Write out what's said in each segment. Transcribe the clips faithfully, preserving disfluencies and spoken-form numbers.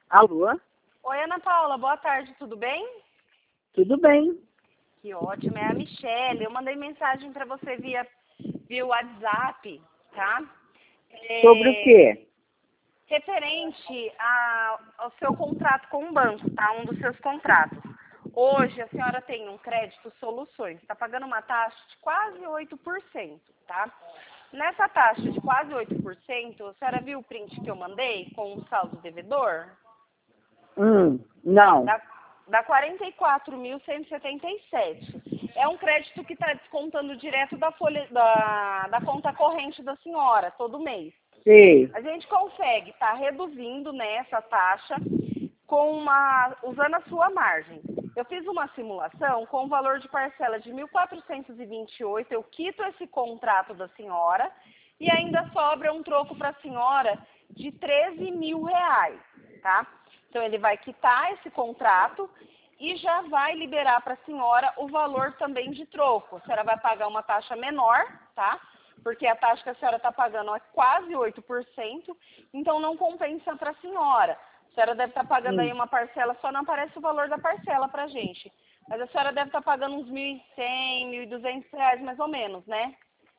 Alô? Oi, Ana Paula, boa tarde, tudo bem? Tudo bem. Que ótimo, é a Michelle. Eu mandei mensagem para você via, via WhatsApp, tá? É, Sobre o quê? referente a, ao seu contrato com o banco, tá? Um dos seus contratos. Hoje a senhora tem um crédito soluções, está pagando uma taxa de quase oito por cento, tá? Nessa taxa de quase oito por cento, a senhora viu o print que eu mandei com o saldo devedor? Hum, não. Dá, dá quarenta e quatro mil cento e setenta e sete. É um crédito que está descontando direto da, folha, da, da conta corrente da senhora, todo mês. Sei. A gente consegue estar tá reduzindo, né, essa taxa com uma, usando a sua margem. Eu fiz uma simulação com o valor de parcela de mil quatrocentos e vinte e oito, eu quito esse contrato da senhora e ainda sobra um troco para a senhora de treze mil reais, tá? Então, ele vai quitar esse contrato e já vai liberar para a senhora o valor também de troco. A senhora vai pagar uma taxa menor, tá? Porque a taxa que a senhora está pagando é quase oito por cento, então não compensa para a senhora. A senhora deve estar tá pagando Hum. aí uma parcela, só não aparece o valor da parcela para a gente. Mas a senhora deve estar tá pagando uns mil e cem, mil e duzentos reais mais ou menos, né?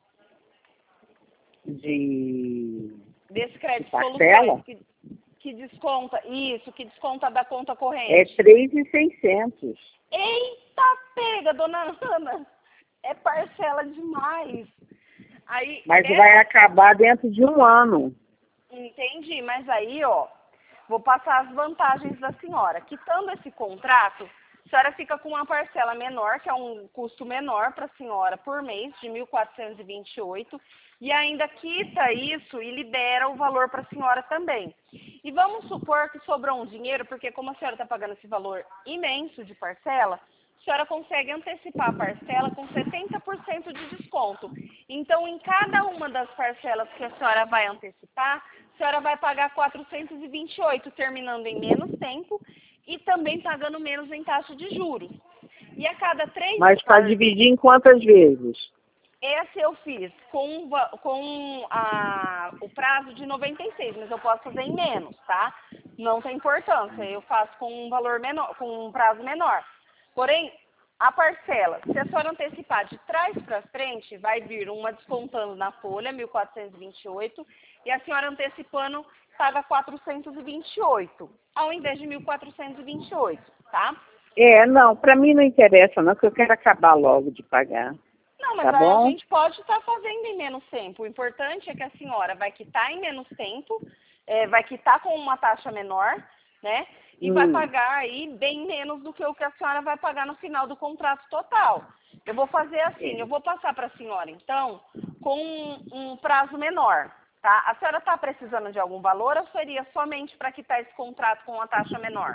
De... Desse crédito de parcela? soluções que, que desconta, isso, que desconta da conta É corrente. três mil e seiscentos. Eita pega, dona Ana! É parcela demais. Aí, Mas essa, vai acabar dentro de um ano. entendi, mas aí, ó, vou passar as vantagens da senhora. Quitando esse contrato, a senhora fica com uma parcela menor, que é um custo menor para a senhora por mês, de mil quatrocentos e vinte e oito, e ainda quita isso e libera o valor para a senhora também. E vamos supor que sobrou um dinheiro, porque como a senhora está pagando esse valor imenso de parcela, a senhora consegue antecipar a parcela com setenta por cento de desconto. Então, em cada uma das parcelas que a senhora vai antecipar, a senhora vai pagar quatrocentos e vinte e oito, terminando em menos tempo e também pagando menos em taxa de juros. E a cada três... Mas para dividir em quantas vezes? Esse eu fiz com, com a, o prazo de noventa e seis, mas eu posso fazer em menos, tá? Não tem importância, eu faço com um valor menor, com um prazo menor. Porém, a parcela, se a senhora antecipar de trás para frente, vai vir uma descontando na folha, mil quatrocentos e vinte e oito, e a senhora antecipando paga quatrocentos e vinte e oito, ao invés de mil quatrocentos e vinte e oito, tá? É, não, para mim não interessa não, porque eu quero acabar logo de pagar. Não, mas Tá aí a bom? gente pode estar fazendo em menos tempo. O importante é que a senhora vai quitar em menos tempo, é, vai quitar com uma taxa menor, né? E vai Hum. pagar aí bem menos do que o que a senhora vai pagar no final do contrato total. Eu vou fazer assim, eu vou passar para a senhora, então, com um, um prazo menor, tá? A senhora está precisando de algum valor ou seria somente para quitar esse contrato com uma taxa menor?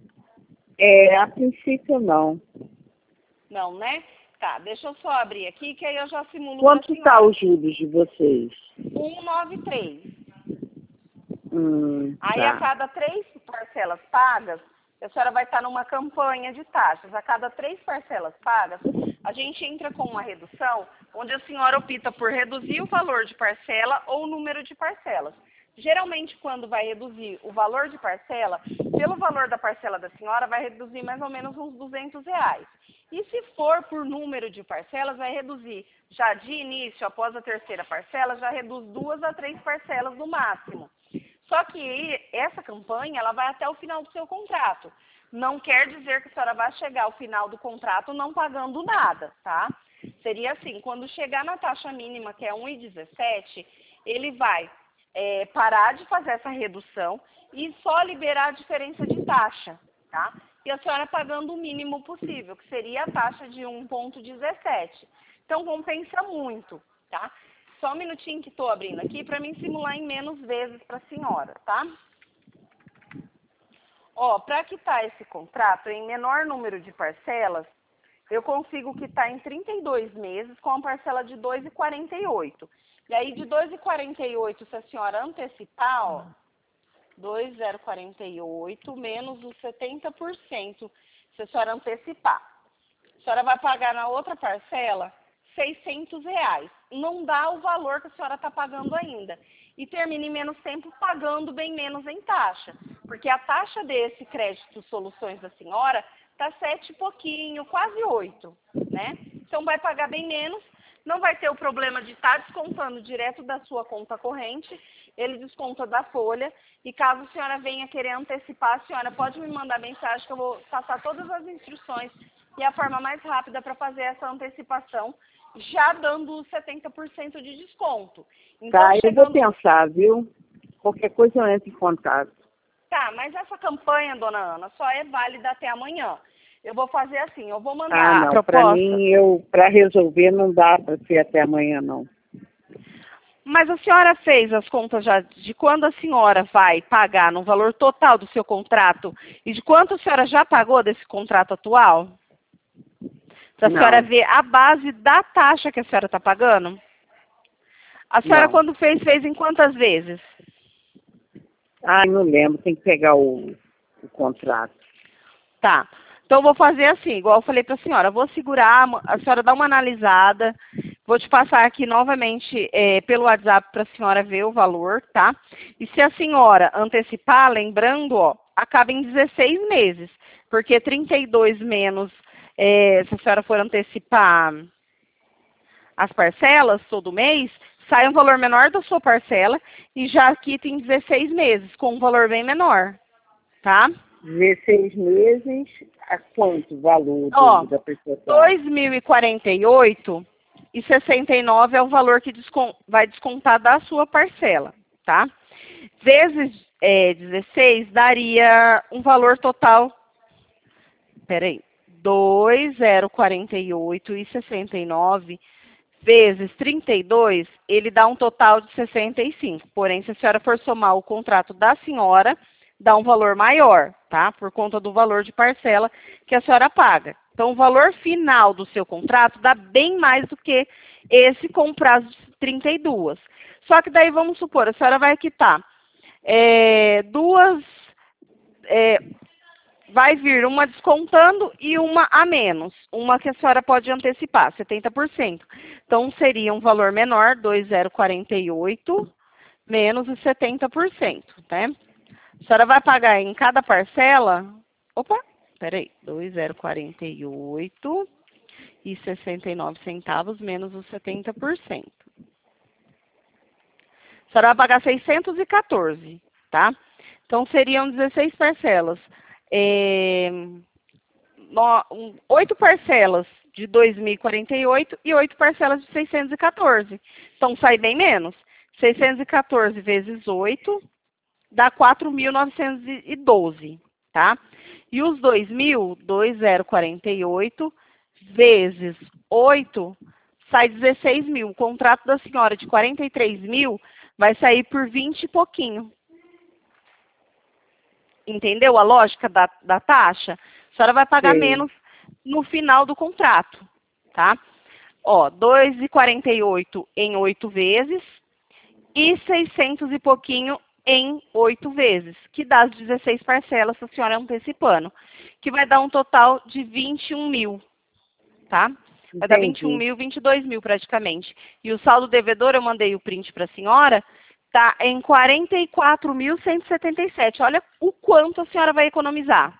É, a princípio não. Não, né? Tá, deixa eu só abrir aqui, que aí eu já simulo para a Quanto está senhora. os juros de vocês? cento e noventa e três. Hum, Aí, a tá. cada três parcelas pagas, a senhora vai estar numa campanha de taxas. A cada três parcelas pagas, a gente entra com uma redução, onde a senhora opta por reduzir o valor de parcela ou o número de parcelas. Geralmente, quando vai reduzir o valor de parcela, pelo valor da parcela da senhora, vai reduzir mais ou menos uns duzentos reais. E se for por número de parcelas, vai reduzir já de início, após a terceira parcela, já reduz duas a três parcelas no máximo. Só que essa campanha, ela vai até o final do seu contrato. Não quer dizer que a senhora vai chegar ao final do contrato não pagando nada, tá? Seria assim, quando chegar na taxa mínima, que é um vírgula dezessete, ele vai é, parar de fazer essa redução e só liberar a diferença de taxa, tá? E a senhora pagando o mínimo possível, que seria a taxa de um vírgula dezessete. Então, compensa muito, tá? Só um minutinho que estou abrindo aqui para mim simular em menos vezes para a senhora, tá? Ó, para quitar esse contrato em menor número de parcelas, eu consigo quitar em trinta e dois meses com a parcela de dois vírgula quarenta e oito. E aí, de dois vírgula quarenta e oito, se a senhora antecipar, ó, dois vírgula quarenta e oito menos os setenta por cento, se a senhora antecipar. A senhora vai pagar na outra parcela seiscentos reais. Não dá o valor que a senhora está pagando ainda. E termina em menos tempo pagando bem menos em taxa. Porque a taxa desse crédito Soluções da senhora está sete e pouquinho, quase oito, né? Então vai pagar bem menos, não vai ter o problema de estar descontando direto da sua conta corrente, ele desconta da folha, e caso a senhora venha querer antecipar, a senhora pode me mandar mensagem que eu vou passar todas as instruções e a forma mais rápida para fazer essa antecipação, já dando setenta por cento de desconto. Então, Tá, eu vou chegando... pensar, viu? Qualquer coisa eu entro em contato. Tá, mas essa campanha, dona Ana, só é válida até amanhã. Eu vou fazer assim, eu vou mandar Ah, a não, proposta. para mim, eu, para resolver, não dá para ser até amanhã, não. Mas a senhora fez as contas já de quando a senhora vai pagar no valor total do seu contrato e de quanto a senhora já pagou desse contrato atual? Para a senhora ver a base da taxa que a senhora está pagando? A senhora, Não. quando fez, fez em quantas vezes? Ah, não lembro, tem que pegar o, o contrato. Tá. Então, eu vou fazer assim, igual eu falei para a senhora. Vou segurar, a senhora dá uma analisada. Vou te passar aqui novamente é, pelo WhatsApp para a senhora ver o valor, tá? E se a senhora antecipar, lembrando, ó, acaba em dezesseis meses. Porque trinta e dois menos, é, se a senhora for antecipar as parcelas todo mês, sai um valor menor da sua parcela e já quita em dezesseis meses, com um valor bem menor, tá? dezesseis meses, a quanto o valor Ó, do, da prestação? dois mil e quarenta e oito e sessenta e nove é o valor que descon vai descontar da sua parcela, tá? Vezes é, dezesseis daria um valor total, peraí, dois mil e quarenta e oito e sessenta e nove vezes trinta e dois, ele dá um total de sessenta e cinco. Porém, se a senhora for somar o contrato da senhora, dá um valor maior, tá? Por conta do valor de parcela que a senhora paga. Então, o valor final do seu contrato dá bem mais do que esse com prazo de trinta e dois. Só que daí, vamos supor, a senhora vai quitar é, duas... É, vai vir uma descontando e uma a menos. Uma que a senhora pode antecipar, setenta por cento. Então, seria um valor menor, dois mil e quarenta e oito, menos os setenta por cento, né? A senhora vai pagar em cada parcela... Opa, peraí. dois mil e quarenta e oito e sessenta e nove centavos, menos os setenta por cento. A senhora vai pagar seiscentos e quatorze, tá? Então, seriam dezesseis parcelas. É, oito parcelas de dois mil e quarenta e oito e oito parcelas de seiscentos e quatorze. Então, sai bem menos. seiscentos e quatorze vezes oito dá quatro mil novecentos e doze, tá? E os dois mil, dois mil e quarenta e oito vezes oito sai dezesseis mil. O contrato da senhora de quarenta e três mil vai sair por vinte e pouquinho. Entendeu a lógica da, da taxa? A senhora vai pagar Sim. menos no final do contrato, tá? Ó, dois mil e quarenta e oito em oito vezes e seiscentos e pouquinho em oito vezes, que dá as dezesseis parcelas, se a senhora antecipando, que vai dar um total de vinte e um mil, tá? Vai dar vinte e um mil, vinte e dois mil praticamente. E o saldo devedor, eu mandei o print para a senhora, tá em quarenta e quatro mil cento e setenta e sete. Olha o quanto a senhora vai economizar.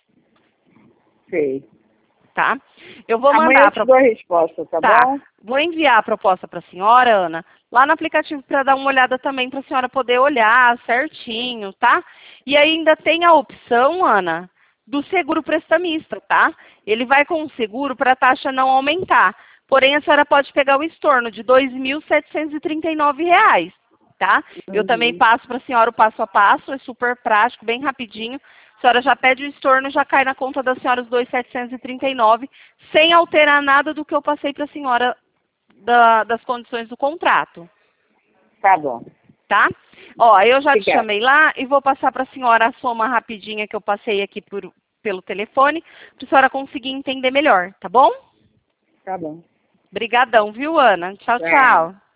Sei. Tá? Eu vou Amanhã mandar eu te dou a resposta, tá, tá. bom? Vou enviar a proposta para a senhora, Ana, lá no aplicativo para dar uma olhada também, para a senhora poder olhar certinho, tá? E ainda tem a opção, Ana, do seguro prestamista, tá? Ele vai com o seguro para a taxa não aumentar. Porém, a senhora pode pegar o estorno de dois mil setecentos e trinta e nove reais. Tá? Uhum. Eu também passo para a senhora o passo a passo, é super prático, bem rapidinho. A senhora já pede o estorno, já cai na conta da senhora os dois mil setecentos e trinta e nove, sem alterar nada do que eu passei para a senhora da, das condições do contrato. Tá bom. Tá? Ó, eu já Obrigada. te chamei lá e vou passar para a senhora a soma rapidinha que eu passei aqui por, pelo telefone, para a senhora conseguir entender melhor, tá bom? Tá bom. Obrigadão, viu, Ana? Tchau, Tá. tchau.